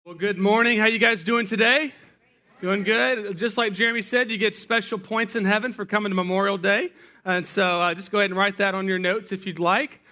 Well, good morning. How you guys doing today? Doing good. Just like Jeremy said, you get special points in heaven for coming to Memorial Day. And so just go ahead and write that on your notes if you'd like.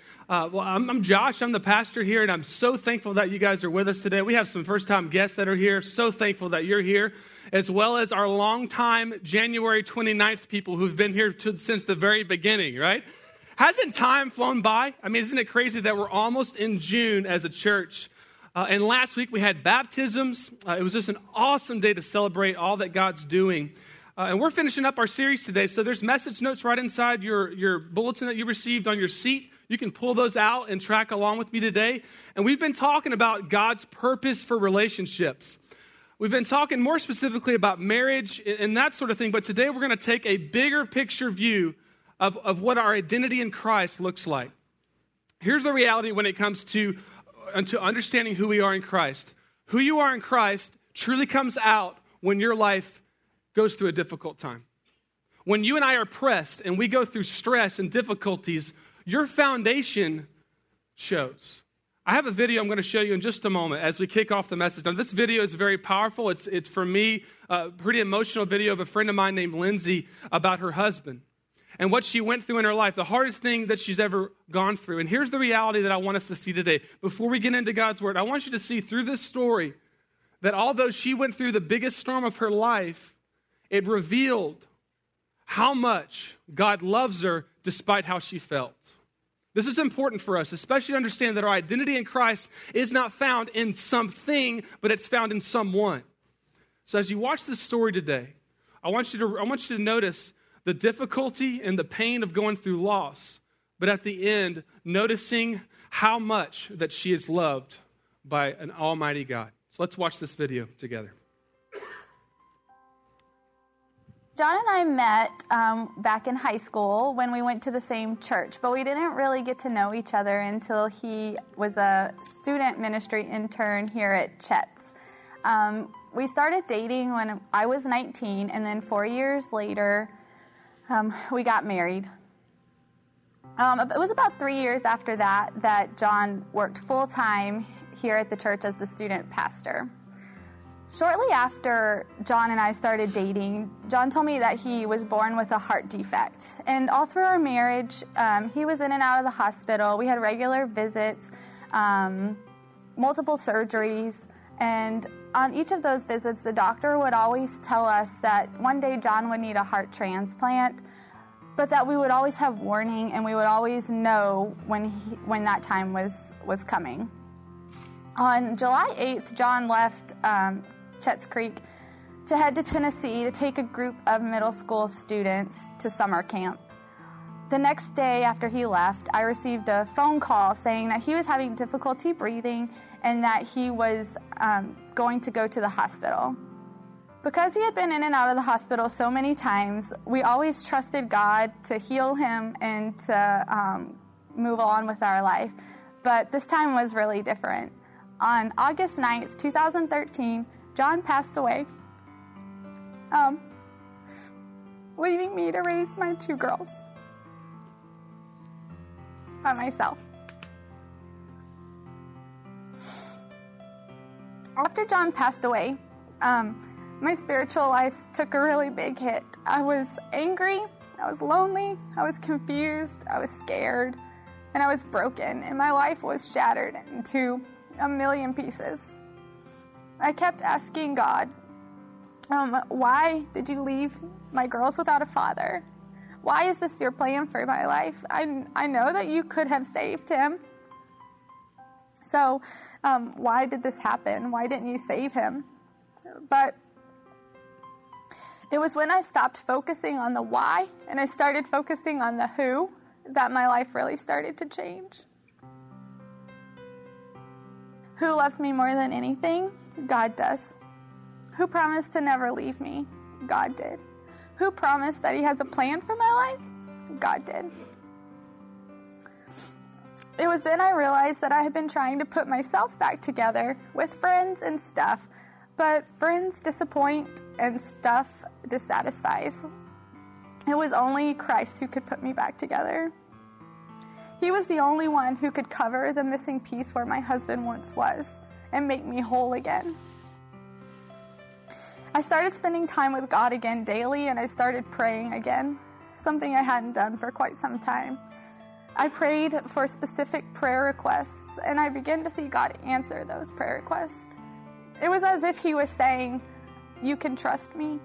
I'm Josh. I'm the pastor here, and I'm so thankful that you guys are with us today. We have some first-time guests that are here. So thankful that you're here, as well as our longtime January 29th people who've been here since the very beginning, right? Hasn't time flown by? I mean, isn't it crazy that we're almost in June as a church? And last week we had baptisms. It was just an awesome day to celebrate all that God's doing. And we're finishing up our series today. So there's message notes right inside your bulletin that you received on your seat. You can pull those out and track along with me today. And we've been talking about God's purpose for relationships. We've been talking more specifically about marriage and that sort of thing. But today we're going to take a bigger picture view of what our identity in Christ looks like. Here's the reality when it comes to understanding who we are in Christ. Who you are in Christ truly comes out when your life goes through a difficult time. When you and I are pressed and we go through stress and difficulties, your foundation shows. I have a video I'm going to show you in just a moment as we kick off the message. Now, this video is very powerful. It's for me, a pretty emotional video of a friend of mine named Lindsay about her husband and what she went through in her life, the hardest thing that she's ever gone through. And here's the reality that I want us to see today. Before we get into God's word, I want you to see through this story that although she went through the biggest storm of her life, it revealed how much God loves her despite how she felt. This is important for us, especially to understand that our identity in Christ is not found in something, but it's found in someone. So as you watch this story today, I want you to notice the difficulty and the pain of going through loss, but at the end, noticing how much that she is loved by an almighty God. So let's watch this video together. John and I met back in high school when we went to the same church, but we didn't really get to know each other until he was a student ministry intern here at Chet's. We started dating when I was 19, and then 4 years later, we got married. It was about 3 years after that John worked full-time here at the church as the student pastor. Shortly after John and I started dating, John told me that he was born with a heart defect. And all through our marriage, he was in and out of the hospital. We had regular visits, multiple surgeries, and on each of those visits, the doctor would always tell us that one day John would need a heart transplant, but that we would always have warning and we would always know when that time was coming. On July 8th, John left Chet's Creek to head to Tennessee to take a group of middle school students to summer camp. The next day after he left, I received a phone call saying that he was having difficulty breathing and that he was going to go to the hospital. Because he had been in and out of the hospital so many times, we always trusted God to heal him and to move on with our life. But this time was really different. On August 9th, 2013, John passed away, leaving me to raise my two girls by myself. After John passed away, my spiritual life took a really big hit. I was angry, I was lonely, I was confused, I was scared, and I was broken, and my life was shattered into a million pieces. I kept asking God, why did you leave my girls without a father? Why is this your plan for my life? I know that you could have saved him. So why did this happen? Why didn't you save him? But it was when I stopped focusing on the why and I started focusing on the who that my life really started to change. Who loves me more than anything? God does. Who promised to never leave me? God did. Who promised that he has a plan for my life? God did. It was then I realized that I had been trying to put myself back together with friends and stuff, but friends disappoint and stuff dissatisfies. It was only Christ who could put me back together. He was the only one who could cover the missing piece where my husband once was. and make me whole again. I started spending time with God again daily, and I started praying again, something I hadn't done for quite some time. I prayed for specific prayer requests, and I began to see God answer those prayer requests. It was as if he was saying, "You can trust me."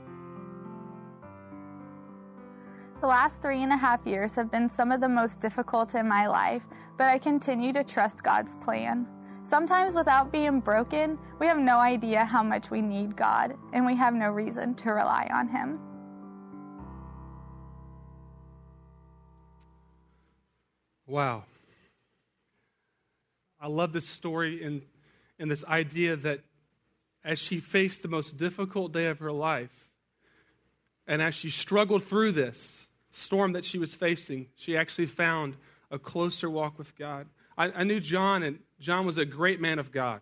The last 3.5 years have been some of the most difficult in my life, but I continue to trust God's plan. Sometimes without being broken, we have no idea how much we need God, and we have no reason to rely on him. Wow. I love this story and this idea that as she faced the most difficult day of her life, and as she struggled through this storm that she was facing, she actually found a closer walk with God. I knew John, and John was a great man of God.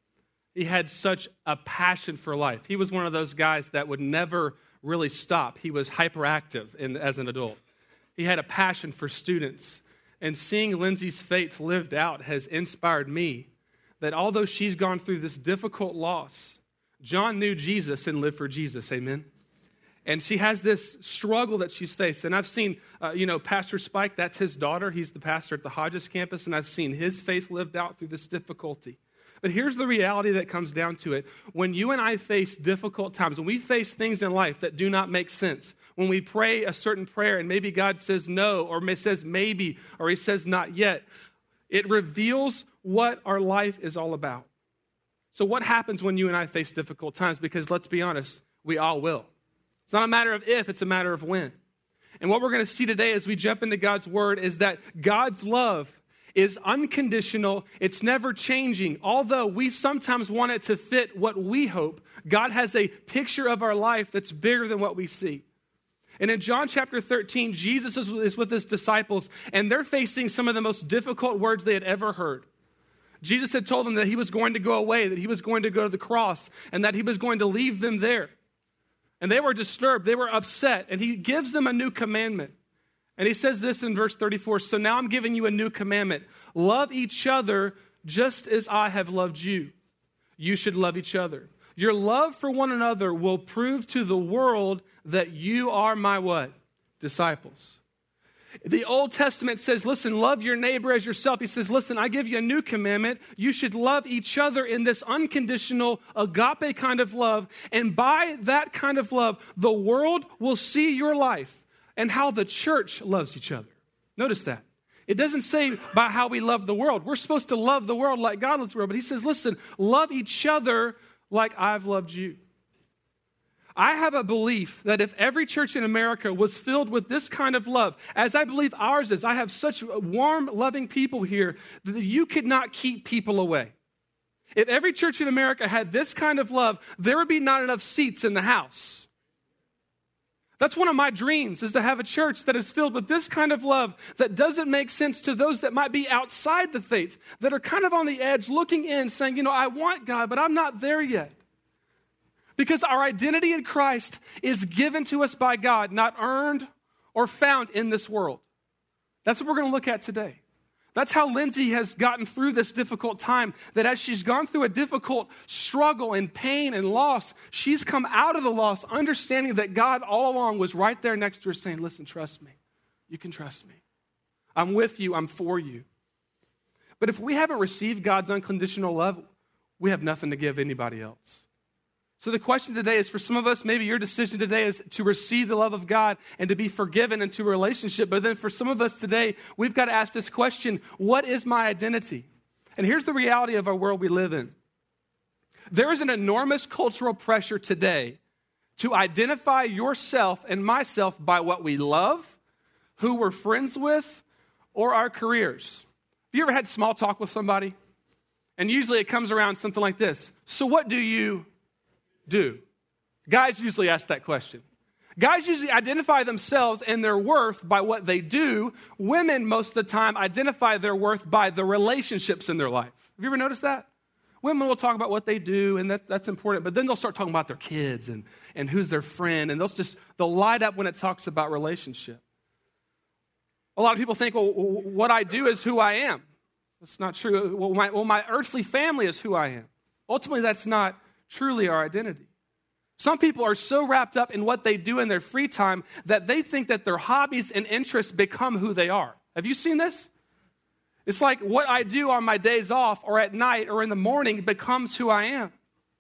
He had such a passion for life. He was one of those guys that would never really stop. He was hyperactive as an adult. He had a passion for students. And seeing Lindsay's faith lived out has inspired me that although she's gone through this difficult loss, John knew Jesus and lived for Jesus. Amen. And she has this struggle that she's faced. And I've seen, Pastor Spike, that's his daughter. He's the pastor at the Hodges campus. And I've seen his faith lived out through this difficulty. But here's the reality that comes down to it. When you and I face difficult times, when we face things in life that do not make sense, when we pray a certain prayer and maybe God says no, or says maybe, or he says not yet, it reveals what our life is all about. So what happens when you and I face difficult times? Because let's be honest, we all will. It's not a matter of if, it's a matter of when. And what we're going to see today as we jump into God's word is that God's love is unconditional. It's never changing. Although we sometimes want it to fit what we hope, God has a picture of our life that's bigger than what we see. And in John chapter 13, Jesus is with his disciples, and they're facing some of the most difficult words they had ever heard. Jesus had told them that he was going to go away, that he was going to go to the cross, and that he was going to leave them there. And they were disturbed. They were upset. And he gives them a new commandment. And he says this in verse 34, "So now I'm giving you a new commandment. Love each other just as I have loved you. You should love each other. Your love for one another will prove to the world that you are my" what? Disciples. The Old Testament says, listen, love your neighbor as yourself. He says, listen, I give you a new commandment. You should love each other in this unconditional agape kind of love. And by that kind of love, the world will see your life and how the church loves each other. Notice that. It doesn't say by how we love the world. We're supposed to love the world like God loves the world. But he says, listen, love each other like I've loved you. I have a belief that if every church in America was filled with this kind of love, as I believe ours is, I have such warm, loving people here that you could not keep people away. If every church in America had this kind of love, there would be not enough seats in the house. That's one of my dreams, is to have a church that is filled with this kind of love that doesn't make sense to those that might be outside the faith, that are kind of on the edge looking in saying, I want God, but I'm not there yet. Because our identity in Christ is given to us by God, not earned or found in this world. That's what we're going to look at today. That's how Lindsay has gotten through this difficult time, that as she's gone through a difficult struggle and pain and loss, she's come out of the loss understanding that God all along was right there next to her saying, listen, trust me. You can trust me. I'm with you. I'm for you. But if we haven't received God's unconditional love, we have nothing to give anybody else. So the question today is, for some of us, maybe your decision today is to receive the love of God and to be forgiven into a relationship. But then for some of us today, we've got to ask this question, what is my identity? And here's the reality of our world we live in. There is an enormous cultural pressure today to identify yourself and myself by what we love, who we're friends with, or our careers. Have you ever had small talk with somebody? And usually it comes around something like this. So what do you do? Guys usually ask that question. Guys usually identify themselves and their worth by what they do. Women, most of the time, identify their worth by the relationships in their life. Have you ever noticed that? Women will talk about what they do, and that's important, but then they'll start talking about their kids and who's their friend, and they'll light up when it talks about relationship. A lot of people think, well, what I do is who I am. That's not true. Well, my earthly family is who I am. Ultimately, that's not truly our identity. Some people are so wrapped up in what they do in their free time that they think that their hobbies and interests become who they are. Have you seen this? It's like what I do on my days off or at night or in the morning becomes who I am.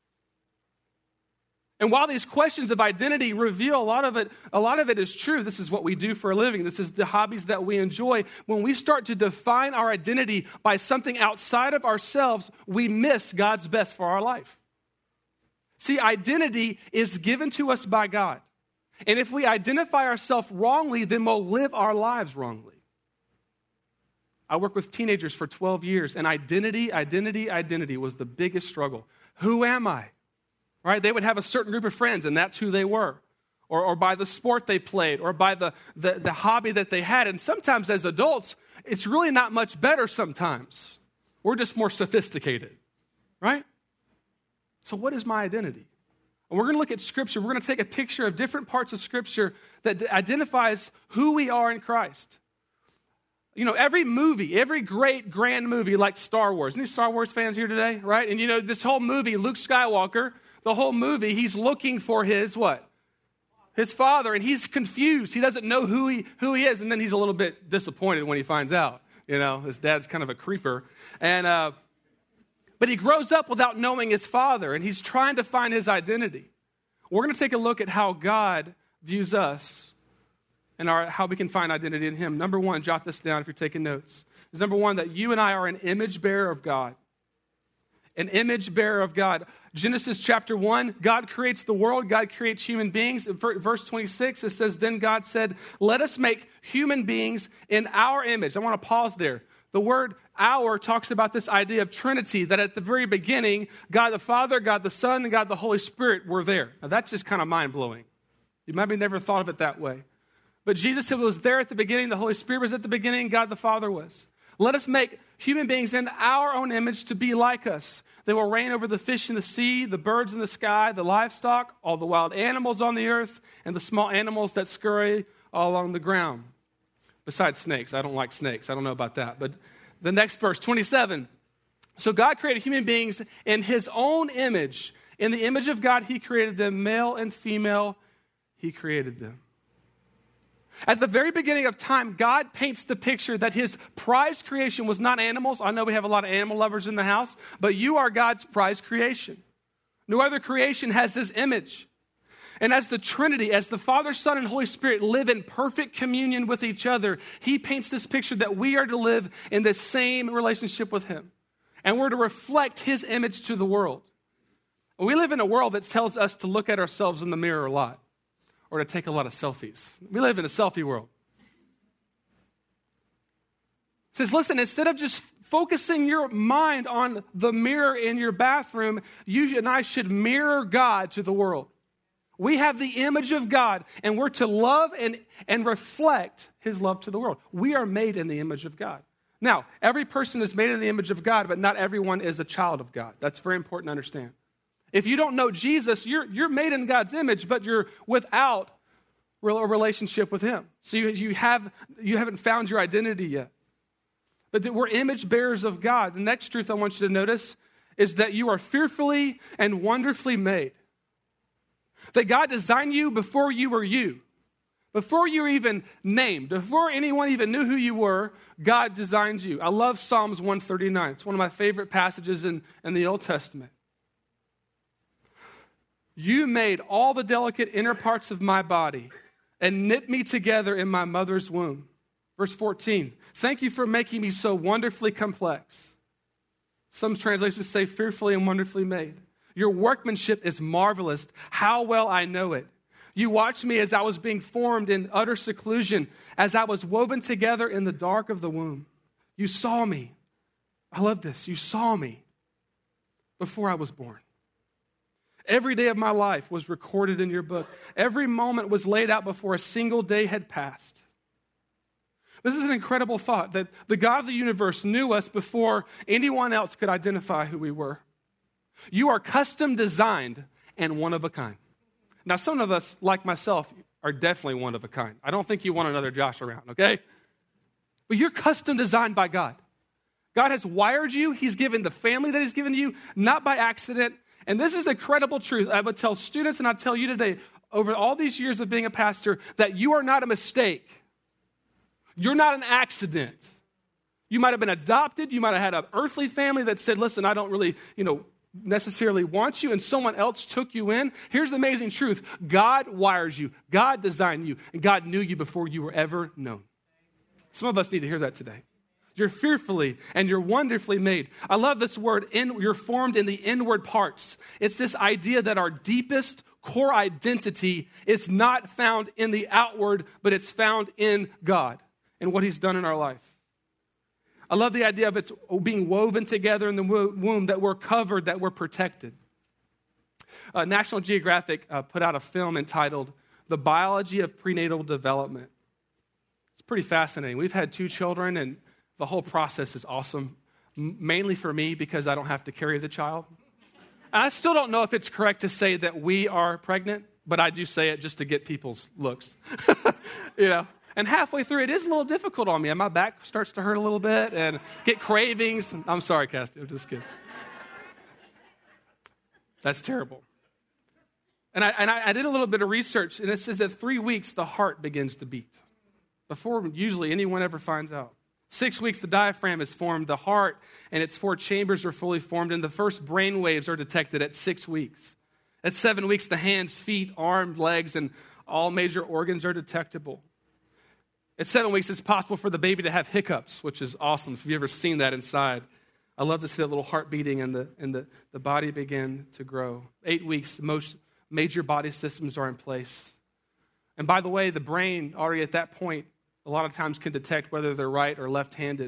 And while these questions of identity reveal a lot of it is true. This is what we do for a living. This is the hobbies that we enjoy. When we start to define our identity by something outside of ourselves, we miss God's best for our life. See, identity is given to us by God. And if we identify ourselves wrongly, then we'll live our lives wrongly. I worked with teenagers for 12 years, and identity was the biggest struggle. Who am I? Right? They would have a certain group of friends, and that's who they were. Or by the sport they played, or by the hobby that they had. And sometimes as adults, it's really not much better sometimes. We're just more sophisticated, right? So what is my identity? And we're going to look at Scripture. We're going to take a picture of different parts of Scripture that identifies who we are in Christ. You know, every movie, every great, grand movie like Star Wars. Any Star Wars fans here today, right? And you know, this whole movie, Luke Skywalker, the whole movie, he's looking for his what? His father, and he's confused. He doesn't know who he is, and then he's a little bit disappointed when he finds out. You know, his dad's kind of a creeper. And but he grows up without knowing his father, and he's trying to find his identity. We're going to take a look at how God views us and how we can find identity in him. Number one, jot this down if you're taking notes. Is number one, that you and I are an image bearer of God. An image bearer of God. Genesis chapter 1, God creates the world. God creates human beings. Verse 26, it says, then God said, let us make human beings in our image. I want to pause there. The word our talks about this idea of Trinity, that at the very beginning, God the Father, God the Son, and God the Holy Spirit were there. Now that's just kind of mind-blowing. You maybe never thought of it that way. But Jesus was there at the beginning. The Holy Spirit was at the beginning. God the Father was. Let us make human beings in our own image to be like us. They will reign over the fish in the sea, the birds in the sky, the livestock, all the wild animals on the earth, and the small animals that scurry all along the ground. Besides snakes. I don't like snakes. I don't know about that. But the next verse, 27. So God created human beings in his own image. In the image of God, he created them, male and female, he created them. At the very beginning of time, God paints the picture that his prized creation was not animals. I know we have a lot of animal lovers in the house, but you are God's prized creation. No other creation has this image. And as the Trinity, as the Father, Son, and Holy Spirit live in perfect communion with each other, he paints this picture that we are to live in the same relationship with him. And we're to reflect his image to the world. We live in a world that tells us to look at ourselves in the mirror a lot, or to take a lot of selfies. We live in a selfie world. It says, listen, instead of just focusing your mind on the mirror in your bathroom, you and I should mirror God to the world. We have the image of God, and we're to love and reflect his love to the world. We are made in the image of God. Now, every person is made in the image of God, but not everyone is a child of God. That's very important to understand. If you don't know Jesus, you're made in God's image, but you're without a relationship with him. So you haven't found your identity yet. But that we're image bearers of God. The next truth I want you to notice is that you are fearfully and wonderfully made. That God designed you before you were you. Before you were even named. Before anyone even knew who you were, God designed you. I love Psalms 139. It's one of my favorite passages in the Old Testament. You made all the delicate inner parts of my body and knit me together in my mother's womb. Verse 14, thank you for making me so wonderfully complex. Some translations say fearfully and wonderfully made. Your workmanship is marvelous. How well I know it. You watched me as I was being formed in utter seclusion, as I was woven together in the dark of the womb. You saw me. I love this. You saw me before I was born. Every day of my life was recorded in your book. Every moment was laid out before a single day had passed. This is an incredible thought that the God of the universe knew us before anyone else could identify who we were. You are custom designed and one of a kind. Now, some of us, like myself, are definitely one of a kind. I don't think you want another Josh around, okay? But you're custom designed by God. God has wired you. He's given the family that he's given you, not by accident. And this is the credible truth. I would tell students, and I tell you today, over all these years of being a pastor, that you are not a mistake. You're not an accident. You might have been adopted. You might have had an earthly family that said, listen, I don't really, necessarily want you, and someone else took you in. Here's the amazing truth. God wires you. God designed you, and God knew you before you were ever known. Some of us need to hear that today. You're fearfully and you're wonderfully made. I love this word, you're formed in the inward parts. It's this idea that our deepest core identity is not found in the outward, but it's found in God and what he's done in our life. I love the idea of it's being woven together in the womb, that we're covered, that we're protected. National Geographic put out a film entitled The Biology of Prenatal Development. It's pretty fascinating. We've had 2 children, and the whole process is awesome, mainly for me because I don't have to carry the child. And I still don't know if it's correct to say that we are pregnant, but I do say it just to get people's looks. And halfway through, it is a little difficult on me, and my back starts to hurt a little bit and get cravings. I'm sorry, Cassie, I'm just kidding. That's terrible. And I did a little bit of research, and it says that 3 weeks, the heart begins to beat before usually anyone ever finds out. 6 weeks, the diaphragm is formed, the heart and its 4 chambers are fully formed, and the first brain waves are detected at 6 weeks. At 7 weeks, the hands, feet, arms, legs, and all major organs are detectable. At 7 weeks, it's possible for the baby to have hiccups, which is awesome. If you've ever seen that inside, I love to see that little heart beating and the body begin to grow. 8 weeks, most major body systems are in place. And by the way, the brain already at that point, a lot of times can detect whether they're right or left-handed.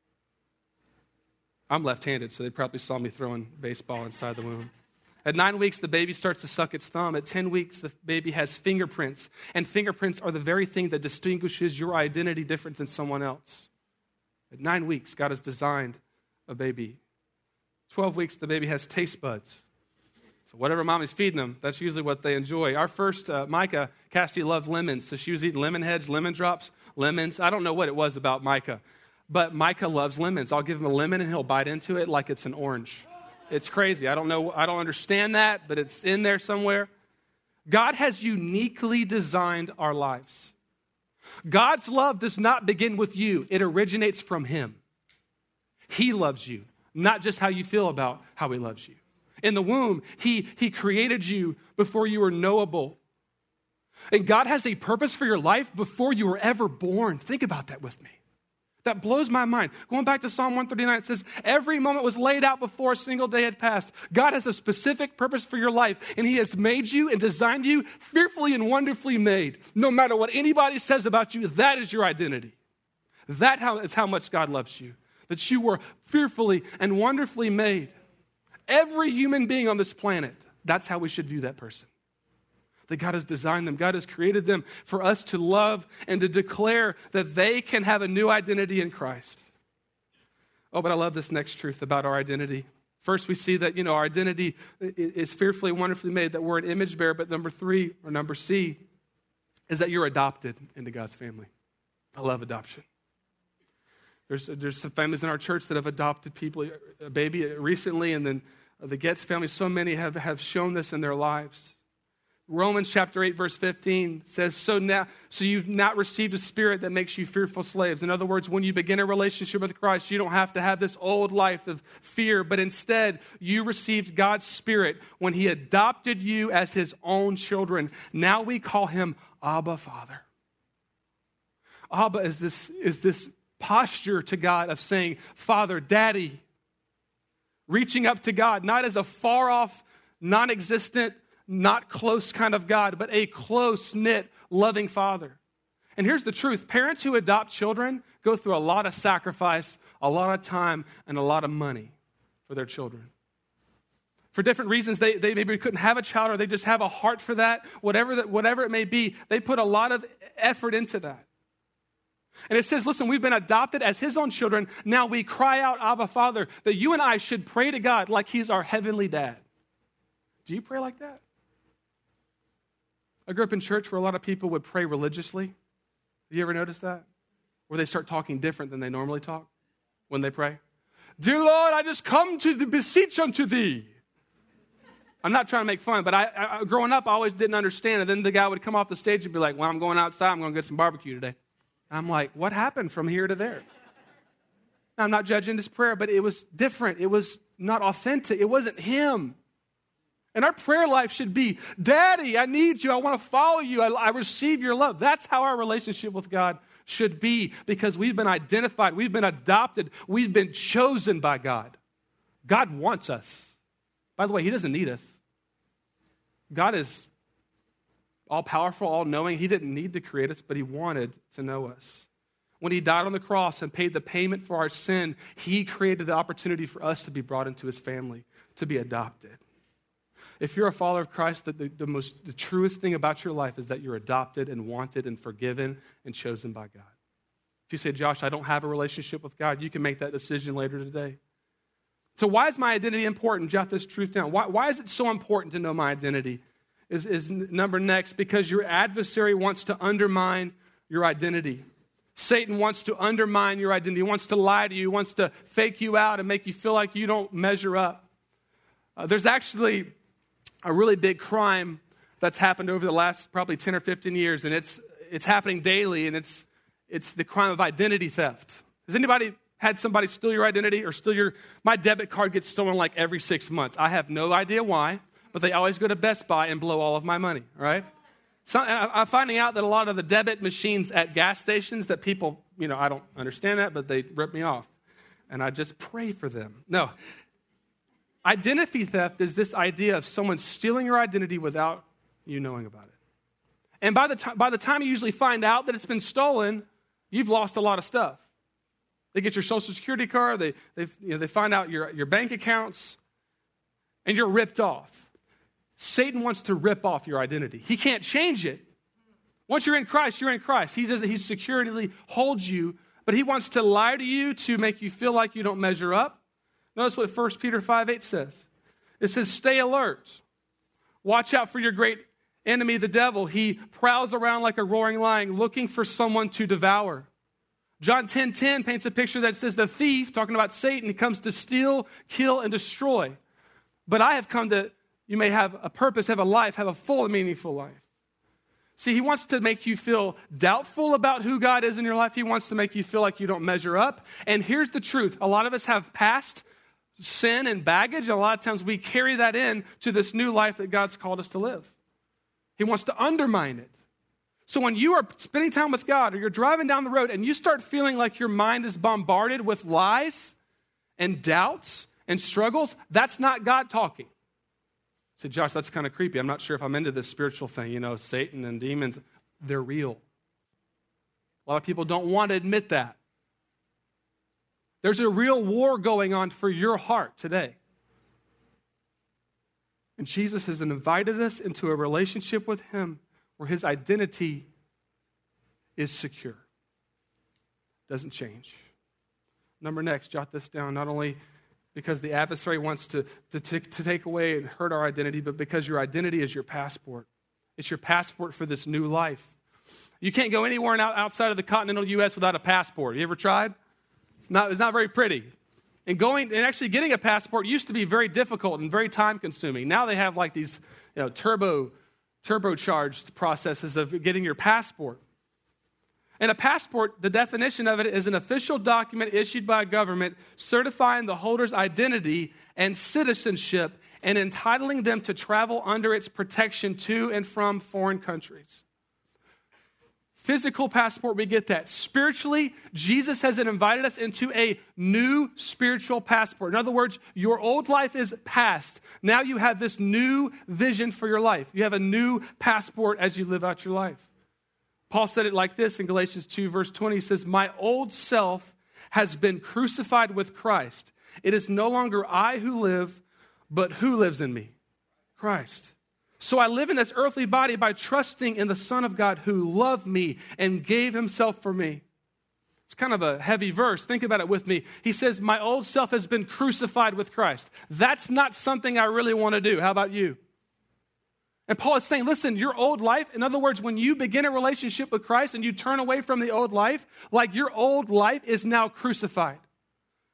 I'm left-handed, so they probably saw me throwing baseball inside the womb. At 9 weeks, the baby starts to suck its thumb. At 10 weeks, the baby has fingerprints. And fingerprints are the very thing that distinguishes your identity different than someone else. At 9 weeks, God has designed a baby. 12 weeks, the baby has taste buds. So whatever mommy's feeding them, that's usually what they enjoy. Our first, Micah, Cassidy loved lemons. So she was eating lemon heads, lemon drops, lemons. I don't know what it was about Micah, but Micah loves lemons. I'll give him a lemon and he'll bite into it like it's an orange. It's crazy. I don't understand that, but it's in there somewhere. God has uniquely designed our lives. God's love does not begin with you. It originates from him. He loves you, not just how you feel about how he loves you. In the womb, he created you before you were knowable. And God has a purpose for your life before you were ever born. Think about that with me. That blows my mind. Going back to Psalm 139, it says, every moment was laid out before a single day had passed. God has a specific purpose for your life, and he has made you and designed you fearfully and wonderfully made. No matter what anybody says about you, that is your identity. That is how much God loves you, that you were fearfully and wonderfully made. Every human being on this planet, that's how we should view that person. That God has designed them. God has created them for us to love and to declare that they can have a new identity in Christ. Oh, but I love this next truth about our identity. First, we see that, our identity is fearfully and wonderfully made, that we're an image bearer. But number C, is that you're adopted into God's family. I love adoption. There's some families in our church that have adopted people, a baby recently, and then the Getz family, so many have shown this in their lives. Romans chapter 8, verse 15 says, so you've not received a spirit that makes you fearful slaves. In other words, when you begin a relationship with Christ, you don't have to have this old life of fear, but instead you received God's spirit when he adopted you as his own children. Now we call him Abba, Father. Abba is this posture to God of saying, Father, Daddy, reaching up to God, not as a far-off, non-existent, not close kind of God, but a close-knit, loving Father. And here's the truth. Parents who adopt children go through a lot of sacrifice, a lot of time, and a lot of money for their children. For different reasons, they maybe couldn't have a child, or they just have a heart for that. Whatever it may be, they put a lot of effort into that. And it says, listen, we've been adopted as his own children. Now we cry out, Abba, Father, that you and I should pray to God like he's our heavenly dad. Do you pray like that? I grew up in church where a lot of people would pray religiously. Have you ever noticed that? Where they start talking different than they normally talk when they pray. dear Lord, I just come to beseech unto thee. I'm not trying to make fun, but I growing up, I always didn't understand. And then the guy would come off the stage and be like, well, I'm going outside. I'm going to get some barbecue today. And I'm like, what happened from here to there? Now, I'm not judging this prayer, but it was different. It was not authentic. It wasn't him. And our prayer life should be, Daddy, I need you. I want to follow you. I receive your love. That's how our relationship with God should be, because we've been identified. We've been adopted. We've been chosen by God. God wants us. By the way, he doesn't need us. God is all-powerful, all-knowing. He didn't need to create us, but he wanted to know us. When he died on the cross and paid the payment for our sin, he created the opportunity for us to be brought into his family, to be adopted. If you're a follower of Christ, the truest thing about your life is that you're adopted and wanted and forgiven and chosen by God. If you say, Josh, I don't have a relationship with God, you can make that decision later today. So why is my identity important? Jot this truth down. Why is it so important to know my identity? Is number next, because your adversary wants to undermine your identity. Satan wants to undermine your identity. He wants to lie to you. He wants to fake you out and make you feel like you don't measure up. There's actually a really big crime that's happened over the last probably 10 or 15 years, and it's happening daily, and it's the crime of identity theft. Has anybody had somebody steal your identity or my debit card gets stolen like every 6 months. I have no idea why, but they always go to Best Buy and blow all of my money, right? So I'm finding out that a lot of the debit machines at gas stations that people, I don't understand that, but they rip me off. And I just pray for them. No. Identity theft is this idea of someone stealing your identity without you knowing about it. And by the time you usually find out that it's been stolen, you've lost a lot of stuff. They get your Social Security card, they find out your bank accounts, and you're ripped off. Satan wants to rip off your identity. He can't change it. Once you're in Christ, you're in Christ. He securely holds you, but he wants to lie to you to make you feel like you don't measure up. Notice what 1 Peter 5:8 says. It says, stay alert. Watch out for your great enemy, the devil. He prowls around like a roaring lion, looking for someone to devour. John 10:10 paints a picture that says the thief, talking about Satan, comes to steal, kill, and destroy. But I have come that you may have a purpose, have a life, have a full and meaningful life. See, he wants to make you feel doubtful about who God is in your life. He wants to make you feel like you don't measure up. And here's the truth. A lot of us have past sin and baggage, and a lot of times we carry that in to this new life that God's called us to live. He wants to undermine it. So when you are spending time with God or you're driving down the road and you start feeling like your mind is bombarded with lies and doubts and struggles, that's not God talking. I said, Josh, that's kind of creepy. I'm not sure if I'm into this spiritual thing. Satan and demons, they're real. A lot of people don't want to admit that. There's a real war going on for your heart today. And Jesus has invited us into a relationship with him where his identity is secure. Doesn't change. Number next, jot this down, not only because the adversary wants to take away and hurt our identity, but because your identity is your passport. It's your passport for this new life. You can't go anywhere outside of the continental U.S. without a passport. You ever tried? It's not very pretty. And actually getting a passport used to be very difficult and very time-consuming. Now they have like these turbocharged processes of getting your passport. And a passport, the definition of it is an official document issued by a government certifying the holder's identity and citizenship and entitling them to travel under its protection to and from foreign countries. Physical passport, we get that. Spiritually, Jesus has invited us into a new spiritual passport. In other words, your old life is past. Now you have this new vision for your life. You have a new passport as you live out your life. Paul said it like this in Galatians 2, verse 20. He says, my old self has been crucified with Christ. It is no longer I who live, but who lives in me? Christ. So I live in this earthly body by trusting in the Son of God who loved me and gave himself for me. It's kind of a heavy verse. Think about it with me. He says, my old self has been crucified with Christ. That's not something I really want to do. How about you? And Paul is saying, listen, your old life, in other words, when you begin a relationship with Christ and you turn away from the old life, like your old life is now crucified.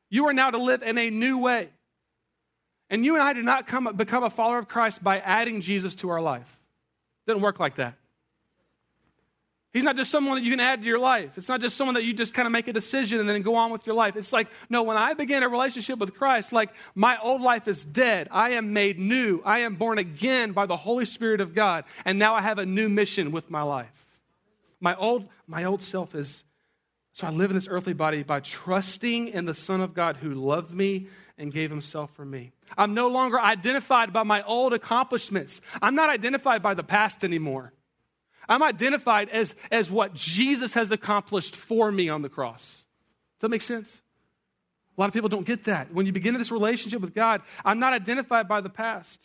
You are now to live in a new way. And you and I do not become a follower of Christ by adding Jesus to our life. It doesn't work like that. He's not just someone that you can add to your life. It's not just someone that you just kind of make a decision and then go on with your life. It's like, no, when I begin a relationship with Christ, like my old life is dead. I am made new. I am born again by the Holy Spirit of God. And now I have a new mission with my life. My old self is, so I live in this earthly body by trusting in the Son of God who loved me and gave himself for me. I'm no longer identified by my old accomplishments. I'm not identified by the past anymore. I'm identified as what Jesus has accomplished for me on the cross. Does that make sense? A lot of people don't get that. When you begin this relationship with God, I'm not identified by the past.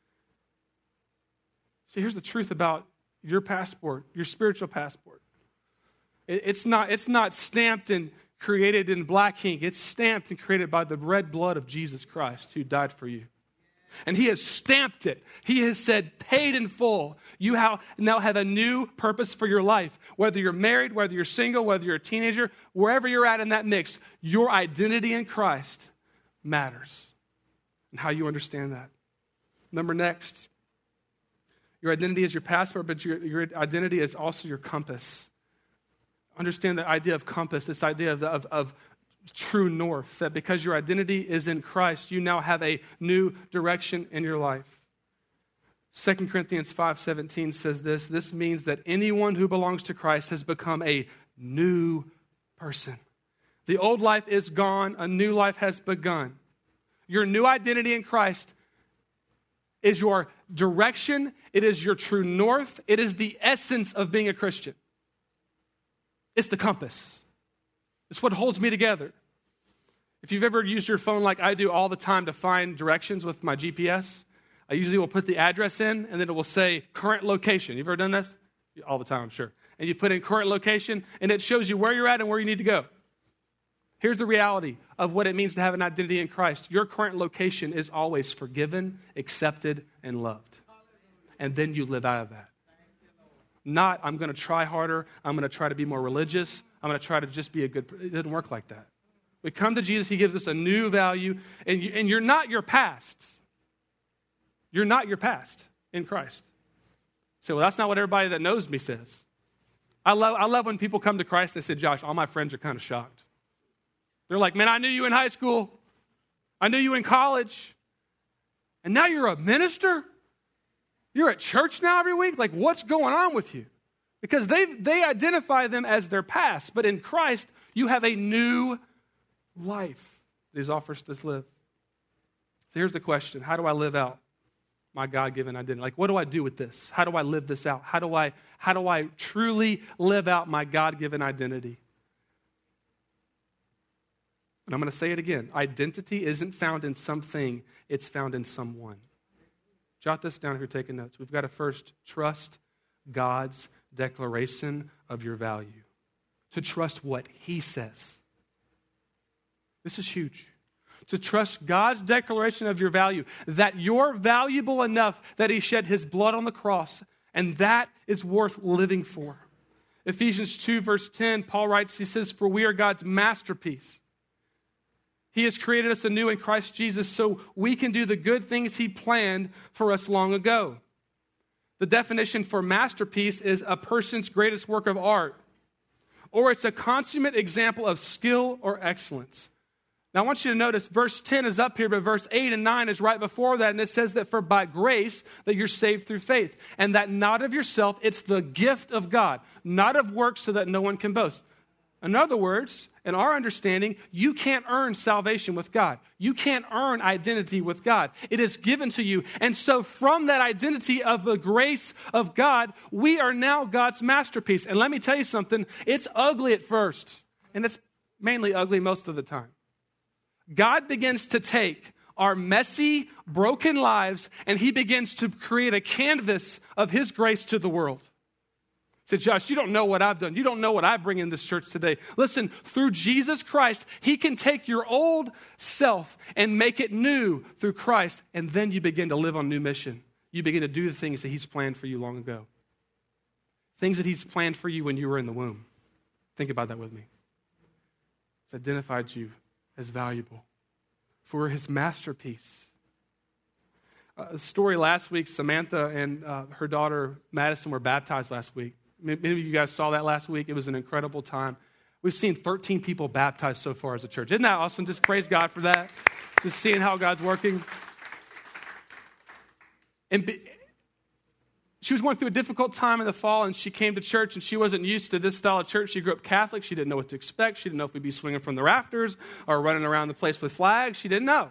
See, here's the truth about your passport, your spiritual passport. It's not stamped and created in black ink. It's stamped and created by the red blood of Jesus Christ who died for you. And he has stamped it. He has said, paid in full. You now have a new purpose for your life. Whether you're married, whether you're single, whether you're a teenager, wherever you're at in that mix, your identity in Christ matters. And how you understand that. Next, your identity is your passport, but your identity is also your compass. Understand the idea of compass, this idea of true north, that because your identity is in Christ, you now have a new direction in your life. 2 Corinthians 5:17 says this means that anyone who belongs to Christ has become a new person. The old life is gone, a new life has begun. Your new identity in Christ is your direction, it is your true north, it is the essence of being a Christian. It's the compass. It's what holds me together. If you've ever used your phone like I do all the time to find directions with my GPS, I usually will put the address in and then it will say current location. You've ever done this? All the time, I'm sure. And you put in current location and it shows you where you're at and where you need to go. Here's the reality of what it means to have an identity in Christ. Your current location is always forgiven, accepted, and loved. And then you live out of that. Not, I'm going to try harder, I'm going to try to be more religious, I'm going to try to just be a good person. It doesn't work like that. We come to Jesus, he gives us a new value, and you're not your past. You're not your past in Christ. So, well, that's not what everybody that knows me says. I love when people come to Christ and they say, Josh, all my friends are kind of shocked. They're like, man, I knew you in high school. I knew you in college. And now you're a minister? You're at church now every week? Like, what's going on with you? Because they identify them as their past. But in Christ, you have a new life that he offers us to live. So here's the question. How do I live out my God-given identity? Like, what do I do with this? How do I live this out? How do I truly live out my God-given identity? And I'm going to say it again. Identity isn't found in something. It's found in someone. Jot this down if you're taking notes. We've got to first trust God's declaration of your value. To trust what he says. This is huge. To trust God's declaration of your value. That you're valuable enough that he shed his blood on the cross. And that is worth living for. Ephesians 2 verse 10, Paul writes, he says, for we are God's masterpiece. He has created us anew in Christ Jesus so we can do the good things he planned for us long ago. The definition for masterpiece is a person's greatest work of art, or it's a consummate example of skill or excellence. Now I want you to notice verse 10 is up here, but verse 8 and 9 is right before that, and it says that for by grace that you're saved through faith, and that not of yourself, it's the gift of God, not of works so that no one can boast. In other words, in our understanding, you can't earn salvation with God. You can't earn identity with God. It is given to you. And so from that identity of the grace of God, we are now God's masterpiece. And let me tell you something, it's ugly at first. And it's mainly ugly most of the time. God begins to take our messy, broken lives, and he begins to create a canvas of his grace to the world. Said, Josh, you don't know what I've done. You don't know what I bring in this church today. Listen, through Jesus Christ, he can take your old self and make it new through Christ. And then you begin to live on new mission. You begin to do the things that he's planned for you long ago. Things that he's planned for you when you were in the womb. Think about that with me. He's identified you as valuable. For we're his masterpiece. A story last week, Samantha and her daughter Madison were baptized last week. Many of you guys saw that last week. It was an incredible time. We've seen 13 people baptized so far as a church. Isn't that awesome? Just praise God for that. Just seeing how God's working. And she was going through a difficult time in the fall, and she came to church, and she wasn't used to this style of church. She grew up Catholic. She didn't know what to expect. She didn't know if we'd be swinging from the rafters or running around the place with flags. She didn't know.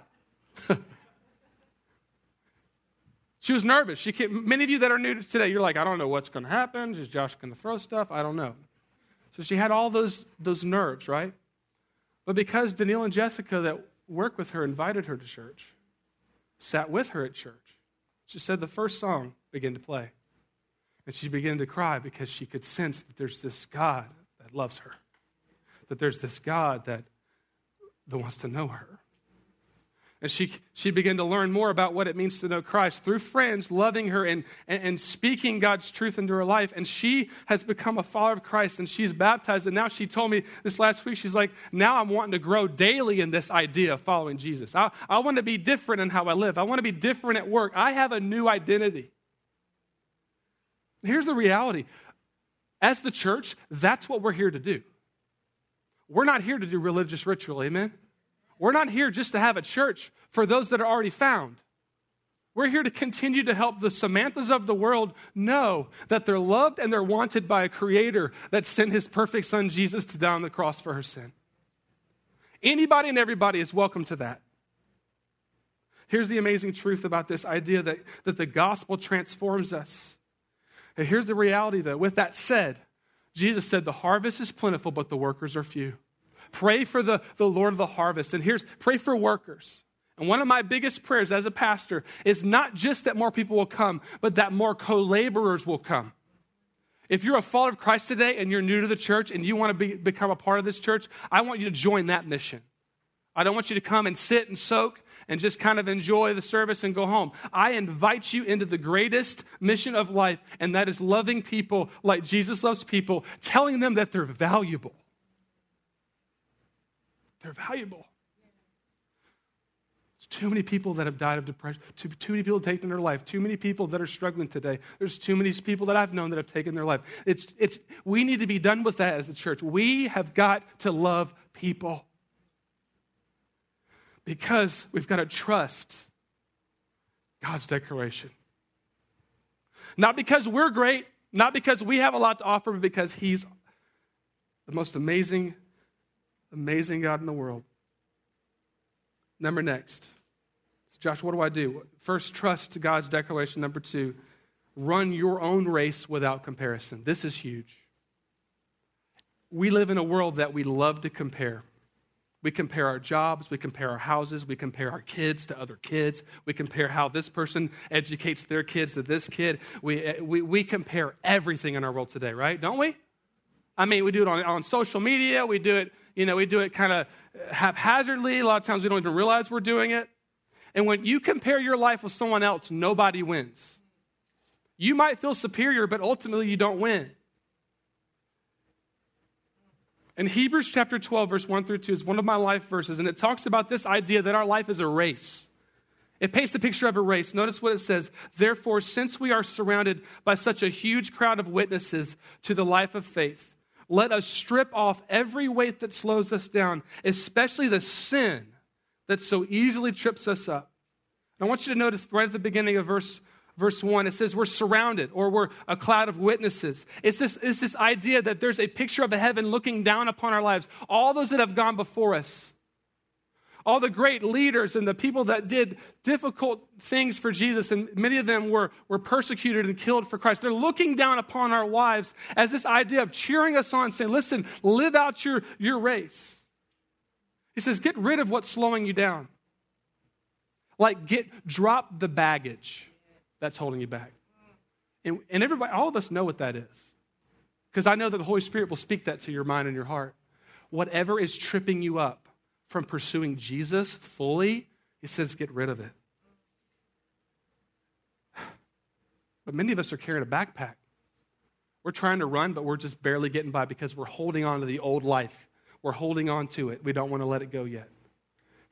She was nervous. Many of you that are new today, you're like, I don't know what's going to happen. Is Josh going to throw stuff? I don't know. So she had all those nerves, right? But because Danielle and Jessica that work with her invited her to church, sat with her at church, she said the first song began to play. And she began to cry because she could sense that there's this God that loves her, that there's this God that wants to know her. And she began to learn more about what it means to know Christ through friends loving her and speaking God's truth into her life. And she has become a follower of Christ, and she's baptized. And now she told me this last week, she's like, now I'm wanting to grow daily in this idea of following Jesus. I want to be different in how I live. I want to be different at work. I have a new identity. Here's the reality. As the church, that's what we're here to do. We're not here to do religious ritual, amen? We're not here just to have a church for those that are already found. We're here to continue to help the Samanthas of the world know that they're loved and they're wanted by a creator that sent his perfect son Jesus to die on the cross for her sin. Anybody and everybody is welcome to that. Here's the amazing truth about this idea that the gospel transforms us. And here's the reality, though. With that said, Jesus said the harvest is plentiful, but the workers are few. Pray for the Lord of the harvest. And pray for workers. And one of my biggest prayers as a pastor is not just that more people will come, but that more co-laborers will come. If you're a follower of Christ today and you're new to the church and you want to become a part of this church, I want you to join that mission. I don't want you to come and sit and soak and just kind of enjoy the service and go home. I invite you into the greatest mission of life, and that is loving people like Jesus loves people, telling them that they're valuable. They're valuable. There's too many people that have died of depression, too many people taking their life, too many people that are struggling today. There's too many people that I've known that have taken their life. We need to be done with that as a church. We have got to love people because we've got to trust God's declaration. Not because we're great, not because we have a lot to offer, but because he's the most amazing God in the world. Number next. So Josh, what do I do? First, trust God's declaration. Number two, run your own race without comparison. This is huge. We live in a world that we love to compare. We compare our jobs, we compare our houses, we compare our kids to other kids, we compare how this person educates their kids to this kid. We compare everything in our world today, right? Don't we? I mean, we do it on social media, we do it kind of haphazardly. A lot of times we don't even realize we're doing it. And when you compare your life with someone else, nobody wins. You might feel superior, but ultimately you don't win. And Hebrews chapter 12, verse 1 through 2 is one of my life verses, and it talks about this idea that our life is a race. It paints the picture of a race. Notice what it says. Therefore, since we are surrounded by such a huge crowd of witnesses to the life of faith, let us strip off every weight that slows us down, especially the sin that so easily trips us up. And I want you to notice right at the beginning of verse 1, it says we're surrounded, or we're a cloud of witnesses. It's this idea that there's a picture of the heaven looking down upon our lives. All those that have gone before us, all the great leaders and the people that did difficult things for Jesus, and many of them were persecuted and killed for Christ. They're looking down upon our lives as this idea of cheering us on, saying, listen, live out your race. He says, get rid of what's slowing you down. Drop the baggage that's holding you back. And everybody, all of us know what that is. Because I know that the Holy Spirit will speak that to your mind and your heart. Whatever is tripping you up from pursuing Jesus fully, he says, get rid of it. But many of us are carrying a backpack. We're trying to run, but we're just barely getting by because we're holding on to the old life. We're holding on to it. We don't want to let it go yet.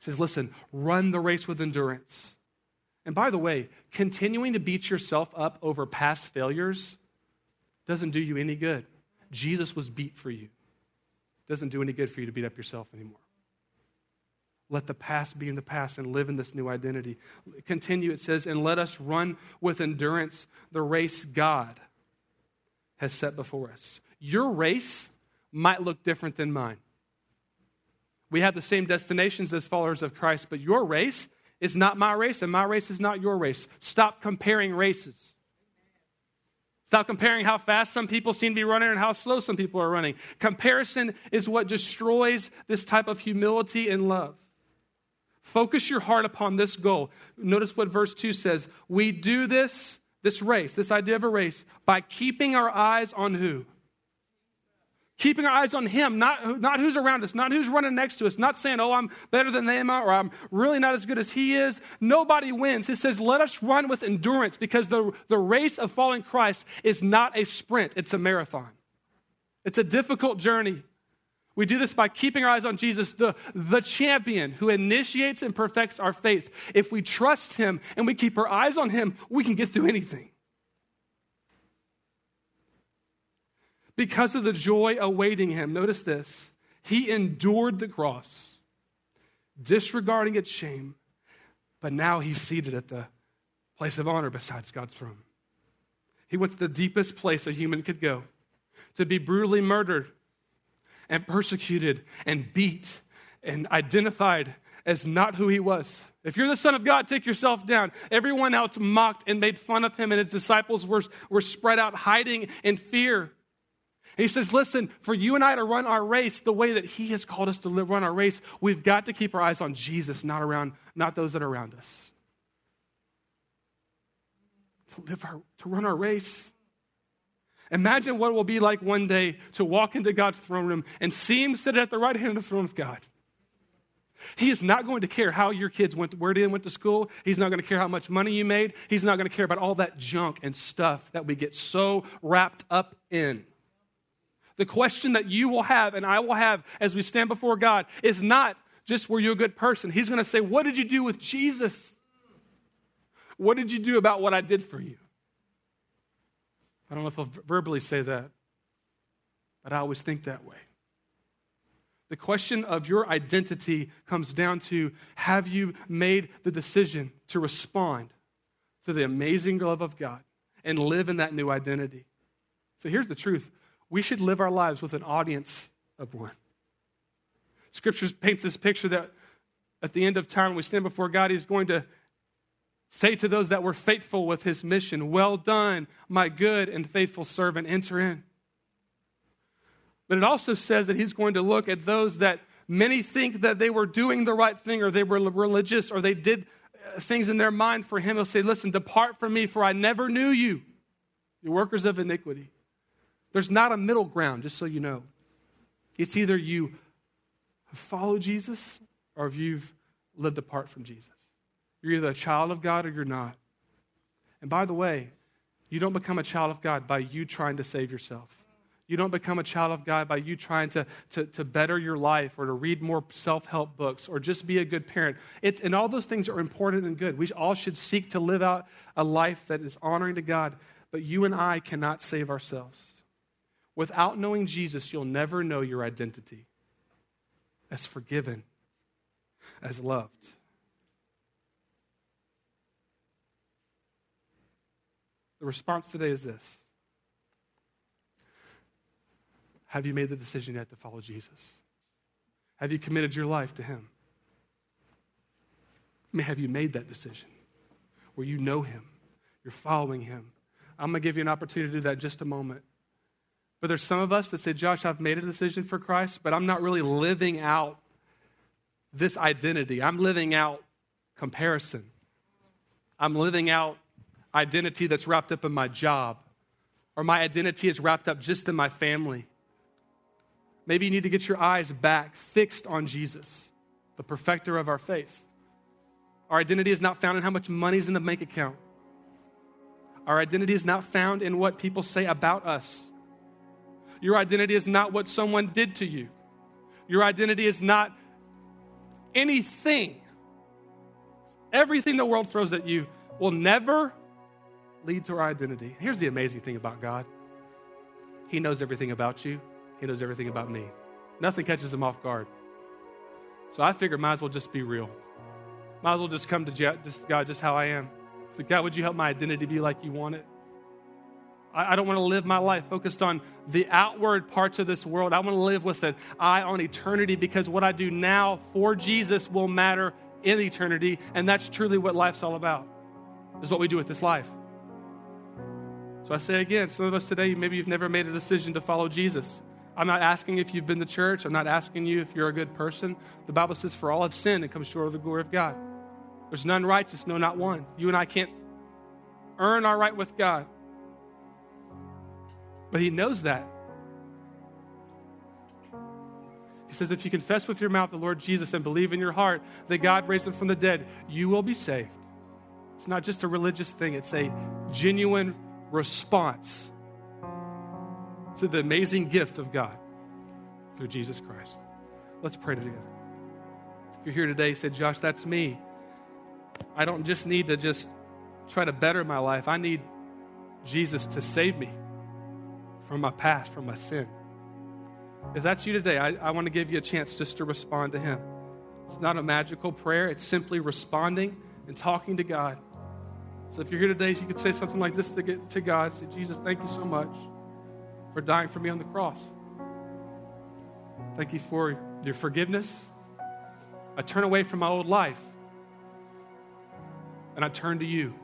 says, listen, run the race with endurance. And by the way, continuing to beat yourself up over past failures doesn't do you any good. Jesus was beat for you. It doesn't do any good for you to beat up yourself anymore. Let the past be in the past and live in this new identity. Continue, it says, and let us run with endurance the race God has set before us. Your race might look different than mine. We have the same destinations as followers of Christ, but your race is not my race, and my race is not your race. Stop comparing races. Stop comparing how fast some people seem to be running and how slow some people are running. Comparison is what destroys this type of humility and love. Focus your heart upon this goal. Notice what verse 2 says. We do this race, this idea of a race, by keeping our eyes on who? Keeping our eyes on Him, not who's around us, not who's running next to us, not saying, oh, I'm better than them or I'm really not as good as he is. Nobody wins. It says, let us run with endurance because the race of following Christ is not a sprint, it's a marathon. It's a difficult journey. We do this by keeping our eyes on Jesus, the champion who initiates and perfects our faith. If we trust Him and we keep our eyes on Him, we can get through anything. Because of the joy awaiting Him, notice this, He endured the cross, disregarding its shame, but now He's seated at the place of honor beside God's throne. He went to the deepest place a human could go, to be brutally murdered and persecuted and beat and identified as not who He was. If you're the Son of God, take yourself down. Everyone else mocked and made fun of Him, and His disciples were spread out hiding in fear. He says, listen, for you and I to run our race the way that He has called us to run our race, we've got to keep our eyes on Jesus, not those that are around us. To run our race. Imagine what it will be like one day to walk into God's throne room and see Him sit at the right hand of the throne of God. He is not going to care how your kids went to school. He's not going to care how much money you made. He's not going to care about all that junk and stuff that we get so wrapped up in. The question that you will have and I will have as we stand before God is not just, were you a good person? He's going to say, what did you do with Jesus? What did you do about what I did for you? I don't know if I'll verbally say that, but I always think that way. The question of your identity comes down to, have you made the decision to respond to the amazing love of God and live in that new identity? So here's the truth. We should live our lives with an audience of one. Scripture paints this picture that at the end of time, when we stand before God, He's going to say to those that were faithful with His mission, well done, my good and faithful servant, enter in. But it also says that He's going to look at those that many think that they were doing the right thing or they were religious or they did things in their mind for Him. He'll say, listen, depart from me, for I never knew you, you workers of iniquity. There's not a middle ground, just so you know. It's either you follow Jesus or if you've lived apart from Jesus. You're either a child of God or you're not. And by the way, you don't become a child of God by you trying to save yourself. You don't become a child of God by you trying to better your life or to read more self-help books or just be a good parent. And all those things are important and good. We all should seek to live out a life that is honoring to God. But you and I cannot save ourselves. Without knowing Jesus, you'll never know your identity as forgiven, as loved. The response today is this. Have you made the decision yet to follow Jesus? Have you committed your life to Him? I mean, have you made that decision where you know Him, you're following Him? I'm going to give you an opportunity to do that in just a moment. But there's some of us that say, Josh, I've made a decision for Christ, but I'm not really living out this identity. I'm living out comparison. I'm living out identity that's wrapped up in my job, or my identity is wrapped up just in my family. Maybe you need to get your eyes back, fixed on Jesus, the perfecter of our faith. Our identity is not found in how much money's in the bank account. Our identity is not found in what people say about us. Your identity is not what someone did to you. Your identity is not anything, everything the world throws at you will never lead to our identity. Here's the amazing thing about God. He knows everything about you. He knows everything about me. Nothing catches him off guard. So I figured might as well just be real. Might as well just come to God just how I am. So God, would you help my identity be like you want it? I don't want to live my life focused on the outward parts of this world. I want to live with an eye on eternity, because what I do now for Jesus will matter in eternity, and that's truly what life's all about, is what we do with this life. So I say again, some of us today, maybe you've never made a decision to follow Jesus. I'm not asking if you've been to church. I'm not asking you if you're a good person. The Bible says, for all have sinned and come short of the glory of God. There's none righteous, no, not one. You and I can't earn our right with God. But he knows that. He says, if you confess with your mouth the Lord Jesus and believe in your heart that God raised him from the dead, you will be saved. It's not just a religious thing. It's a genuine response to the amazing gift of God through Jesus Christ. Let's pray together. If you're here today, you said, Josh, that's me. I don't just need to just try to better my life. I need Jesus to save me from my past, from my sin. If that's you today, I want to give you a chance just to respond to him. It's not a magical prayer. It's simply responding and talking to God. So if you're here today, you could say something like this to God. Say, Jesus, thank you so much for dying for me on the cross. Thank you for your forgiveness. I turn away from my old life, and I turn to you.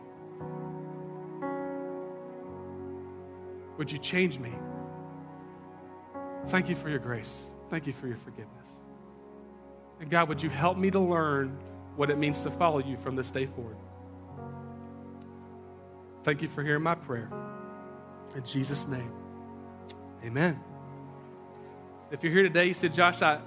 Would you change me? Thank you for your grace. Thank you for your forgiveness. And God, would you help me to learn what it means to follow you from this day forward? Thank you for hearing my prayer. In Jesus' name, amen. If you're here today, you said, Josh, I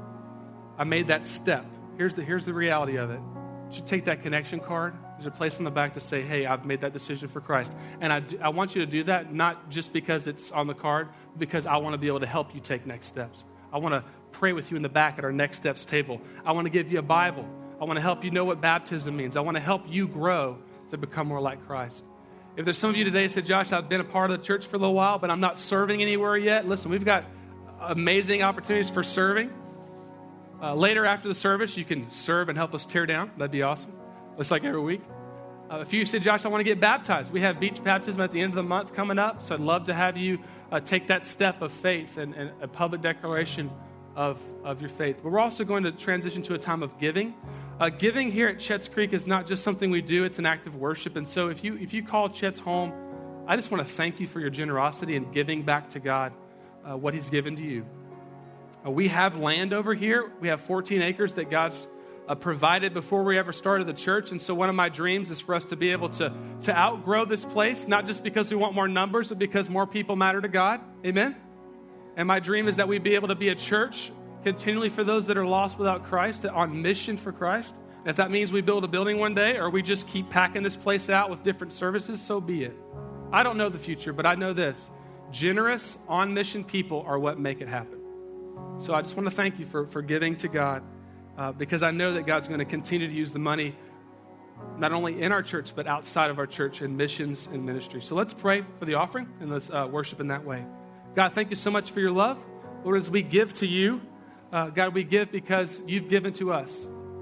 made that step. Here's the reality of it. You should take that connection card. There's a place on the back to say, hey, I've made that decision for Christ. And I want you to do that, not just because it's on the card, but because I want to be able to help you take next steps. I want to pray with you in the back at our next steps table. I want to give you a Bible. I want to help you know what baptism means. I want to help you grow to become more like Christ. If there's some of you today that said, Josh, I've been a part of the church for a little while, but I'm not serving anywhere yet. Listen, we've got amazing opportunities for serving. Later after the service, you can serve and help us tear down. That'd be awesome. Just like every week. If you said, Josh, I want to get baptized. We have beach baptism at the end of the month coming up. So I'd love to have you take that step of faith and a public declaration of your faith. But we're also going to transition to a time of giving. Giving here at Chet's Creek is not just something we do. It's an act of worship. And so if you call Chet's home, I just want to thank you for your generosity and giving back to God what he's given to you. We have land over here. We have 14 acres that God's provided before we ever started the church. And so one of my dreams is for us to be able to outgrow this place, not just because we want more numbers, but because more people matter to God. Amen? And my dream is that we be able to be a church continually for those that are lost without Christ, on mission for Christ. And if that means we build a building one day, or we just keep packing this place out with different services, so be it. I don't know the future, but I know this. Generous, on-mission people are what make it happen. So I just want to thank you for giving to God, because I know that God's going to continue to use the money not only in our church, but outside of our church in missions and ministry. So let's pray for the offering, and let's worship in that way. God, thank you so much for your love. Lord, as we give to you, God, we give because you've given to us.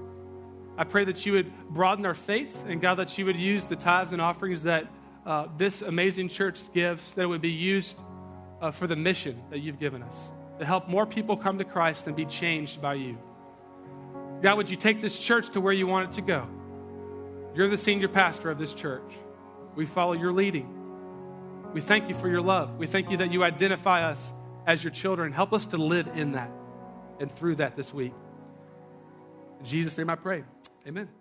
I pray that you would broaden our faith, and God, that you would use the tithes and offerings that this amazing church gives, that it would be used for the mission that you've given us, to help more people come to Christ and be changed by you. God, would you take this church to where you want it to go? You're the senior pastor of this church. We follow your leading. We thank you for your love. We thank you that you identify us as your children. Help us to live in that and through that this week. In Jesus' name I pray. Amen.